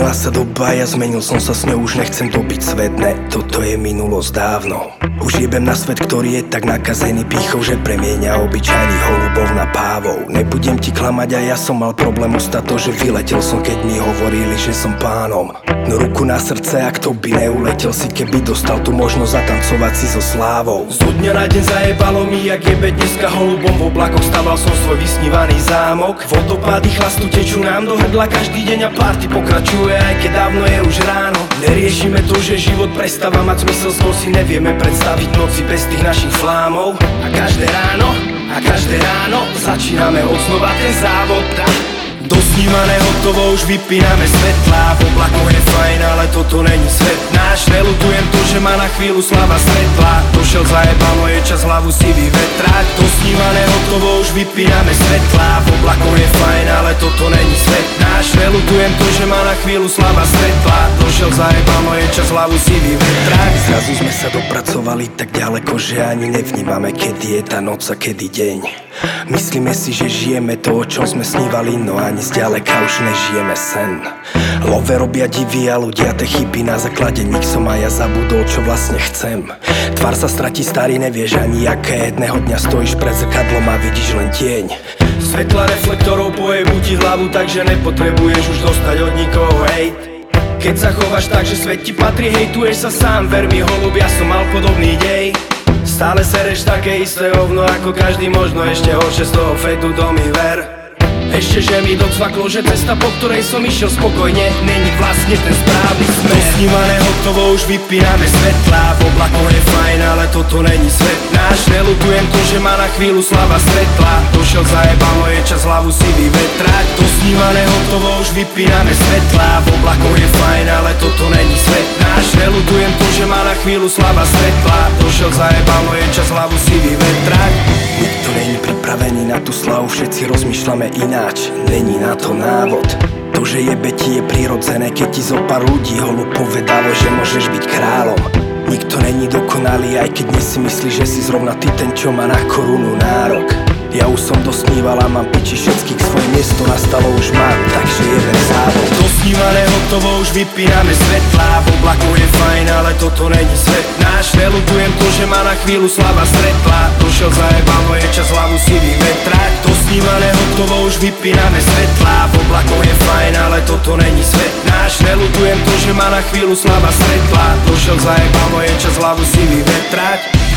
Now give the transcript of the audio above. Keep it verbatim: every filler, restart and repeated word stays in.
Zmenila sa doba, ja zmenil som sa s ňou, už nechcem dobiť svet, ne, toto je minulosť dávno. Už jebem na svet, ktorý je tak nakazený pýchou, že premieňa obyčajných holubov na pávov. Nebudem ti klamať, a ja som mal problém ustať to, že vyletel som, keď mi hovorili, že som pánom. No ruku na srdce, ak to by neuletel si, keby dostal tu možnosť zatancovať si so slávou. Zo dňa na deň zajebalo mi, jak jebe dneska holubom v oblakoch, staval som svoj vysnívaný zámok. Vodopády chlastu tečú nám do hrdla každý deň a party pokračuje, aj keď dávno je už ráno. Neriešime to, že život prestáva mať zmysel, skôr si nevieme predstaviť noci bez tých našich flámov. A každé ráno, a každé ráno začíname odznova ten závod. Dosnímané hotovo, už vypíname svetlá. V oblakoch je fajn, ale toto není svet náš. Neľutujem to, že má na chvíľu slava svetla. Došiel zajebalo, je čas hlavu si vyvetrať. Dosnímané hotovo, už vypíname svetlá. V oblakoch je fajn, ale toto není svet náš. Neľutujem to, že má na chvíľu slava svetla. Došiel zajebalo, je čas hlavu si vyvetrať. Zrazu sme sa dopracovali tak ďaleko, že ani nevnímame, kedy je tá noc a kedy deň. Myslíme si, že žijeme to, o čom sme snívali, no ani zďaleka už nežijeme sen. Love robia divy a ľudia te chyby, na základe nich som a ja zabudol, čo vlastne chcem. Tvár sa stratí, starý, nevieš ani aké. Jedného dňa stojíš pred zrkadlom a vidíš len tieň. Svetla reflektorov pojebu ti hlavu, takže nepotrebuješ už dostať od nikoho hejt. Keď sa chováš tak, že svet ti patrí, hejtuješ sa sám, ver mi holub, ja som mal podobný dej. Stále sereš také isté hovno ako každý, možno ešte horšie z toho fedu do mi ver. Ešte že mi docvaklo, že cesta, po ktorej som išiel spokojne, není vlastne ten správny smer. Dosnívané hotovo, už vypíname svetlá. V oblakoch je fajn, ale toto není svet náš. Neľutujem to, že má na chvíľu slava svetla. Došiel zajebalo, je čas hlavu si vyvetrať. Dosnívané hotovo, už vypíname svetlá. V oblakoch je fajn, ale toto není svet náš. Neľutujem to, že má na chvíľu slava svetla. Došiel zajebalo, je čas hlavu si vyvetrať. Nikto není pripravený na tú slavu, všetci rozmýšľame ináč, není na to návod. To, že jebe ti je prirodzené, keď ti zo pár ľudí holub povedalo, že môžeš byť kráľom. Nikto není dokonalý, aj keď dnes si myslíš, že si zrovna ty ten, čo má na korunu nárok. Ja už som dosníval a mám piči všetkých, svoje miesto nastalo už mám, takže jeden závod. Dosnívané hotovo, už vypíname svetlá. V oblakoch je fajn, ale toto není svet náš. Neľutujem to, že má na chvíľu slava svetla. Došiel zajebalo, je čas hlavu si vyvetrať. Dosnívané hotovo, už vypíname svetlá. V oblakoch je fajn, ale toto není svet náš. Neľutujem to, že má na chvíľu slava svetla. Došiel zajebalo, je čas hlavu si vyvetrať.